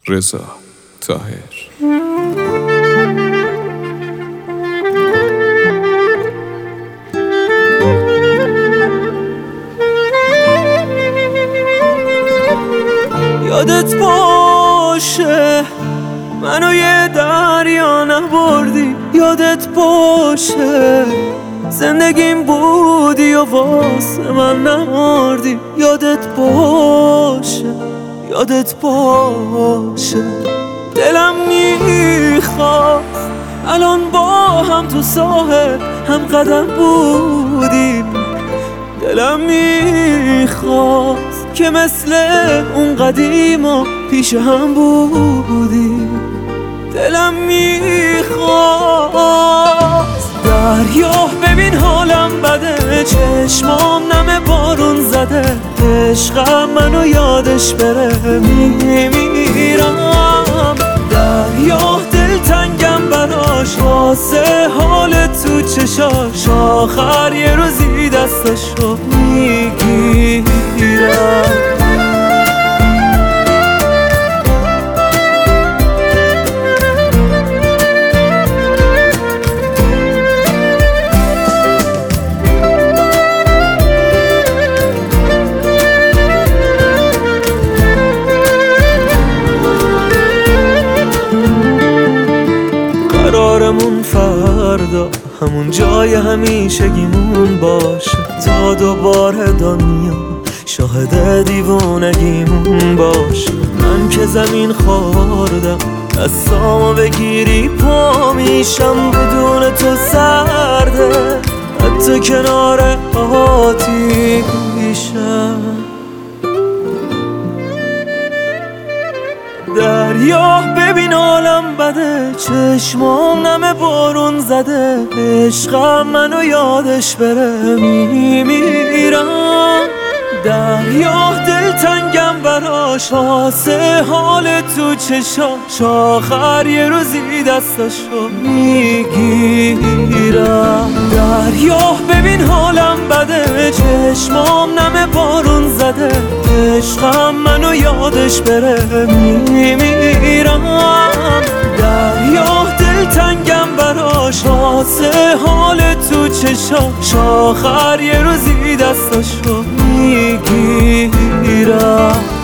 رضا طاهر. یادت باشه منو یه دریا نبردی، یادت باشه زندگیم بودی و واسه من نمردی، یادت باشه یادت باشه دلم میخواست الان با هم تو ساحل هم قدم بودیم، دلم میخواست که مثل اون قدیما پیش هم بودیم، دلم میخواست دریا ببین حالم بده، چشمام نم بارون زده، عشقم منو یادش بره میمیرم، دریا دلتنگم براش واسه حال تو چشاش، آخر یه روزی دستشو میگیرم. قرارمون فردا همون جای همیشگیمون باشه، تا دوباره دنیا شاهد دیوونگیمون باشه، من که زمین خوردم دستامو بگیری پا میشم، بدون تو سرده حتی کنار آتیشم، دریا ببین حالم بده، چشمام نم بارون زده، عشقم منو یادش بره میمیرم، دریا دلتنگم براش واسه حال تو چشاش، آخر یه روزی دستشو میگیرم، دریا ببین حالم بده، چشمام نم بارون زده، عشقم منو یادش بره میمیرم، دریا دلتنگم براش واسه حال تو چشاش، آخر یه روزی دستشو میگیرم.